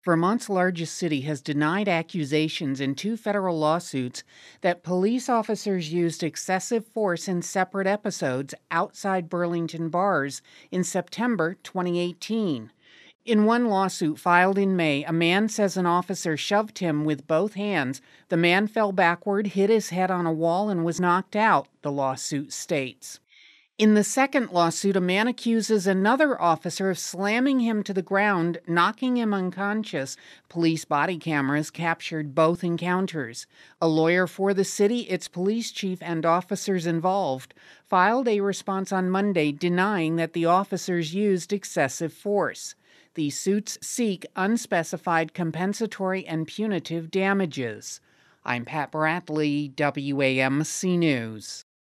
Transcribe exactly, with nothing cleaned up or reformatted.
Vermont's largest city has denied accusations in two federal lawsuits that police officers used excessive force in separate episodes outside Burlington bars in September twenty eighteen. In one lawsuit filed in May, a man says an officer shoved him with both hands. The man fell backward, hit his head on a wall, and was knocked out, the lawsuit states. In the second lawsuit, a man accuses another officer of slamming him to the ground, knocking him unconscious. Police body cameras captured both encounters. A lawyer for the city, its police chief, and officers involved filed a response on Monday denying that the officers used excessive force. These suits seek unspecified compensatory and punitive damages. I'm Pat Bradley, W A M C News.